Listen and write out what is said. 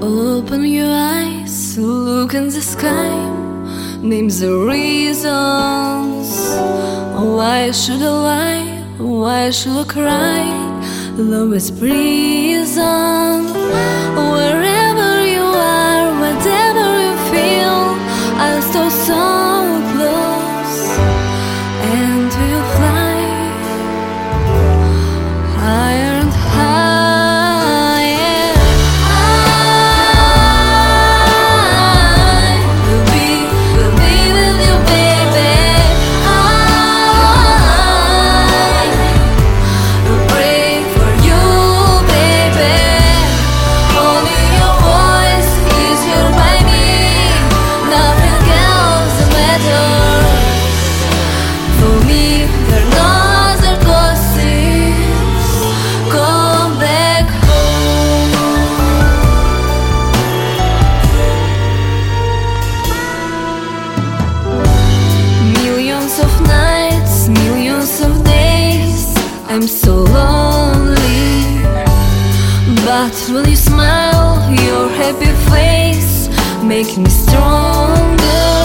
Open your eyes, look in the sky, name the reasons. Why should I lie? Why should I cry? Love is prison. Wherever you are, whatever you feel, I'll still so close, and we'll fly higher and higher. I will be with you, baby. I will pray for you, baby. Only your voice is heard by me. Nothing else matters. For me, there are no other gossips. Come back home. Millions of nights, millions of days, I'm so lonely. But when you smile, your happy face make me stronger.